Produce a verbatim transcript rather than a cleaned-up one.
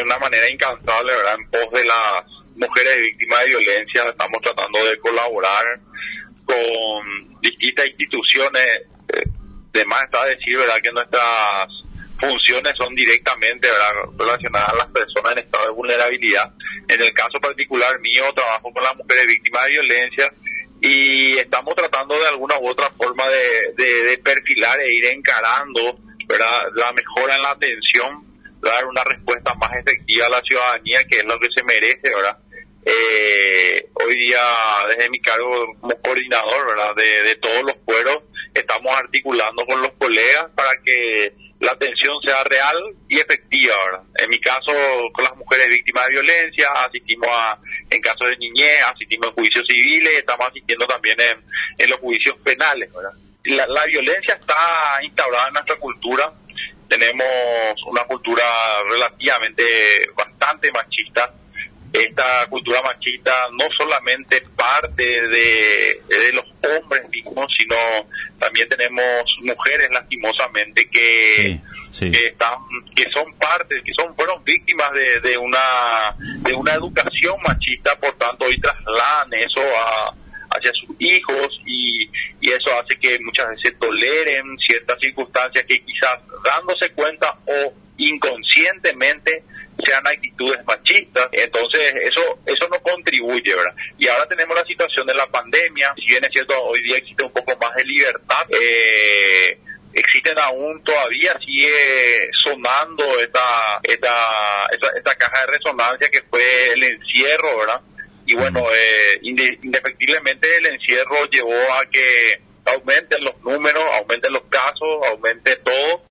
una manera incansable, ¿verdad? En pos de las mujeres víctimas de violencia, estamos tratando de colaborar con distintas instituciones. Eh, de más está decir, ¿verdad?, que nuestras funciones son directamente, ¿verdad?, relacionadas a las personas en estado de vulnerabilidad. En el caso particular mío, trabajo con las mujeres víctimas de violencia y estamos tratando de alguna u otra forma de, de, de perfilar e ir encarando, ¿verdad?, la mejora en la atención, dar una respuesta más efectiva a la ciudadanía, que es lo que se merece, ¿verdad? Eh, hoy día, desde mi cargo como coordinador, ¿verdad?, de, de todos los fueros, estamos articulando con los colegas para que la atención sea real y efectiva, ¿verdad? En mi caso, con las mujeres víctimas de violencia, asistimos a, en casos de niñez, asistimos en juicios civiles, estamos asistiendo también en, en los juicios penales, ¿verdad? La, la violencia está instaurada en nuestra cultura. Tenemos una cultura relativamente bastante machista. Esta cultura machista no solamente parte de, de los hombres mismos, sino también tenemos mujeres, lastimosamente, que, sí, sí. que están, que son parte, que son fueron víctimas de, de una de una educación machista, por tanto hoy trasladan eso a hacia sus hijos y, y eso hace que muchas veces toleren ciertas circunstancias que quizás dándose cuenta o inconscientemente sean actitudes machistas. Entonces eso eso no contribuye, ¿verdad? Y ahora tenemos la situación de la pandemia. Si bien es cierto, hoy día existe un poco más de libertad, eh, existen aún todavía, sigue sonando esta, esta, esta, esta caja de resonancia que fue el encierro, ¿verdad? Y bueno, eh, indefectiblemente el encierro llevó a que aumenten los números, aumenten los casos, aumente todo.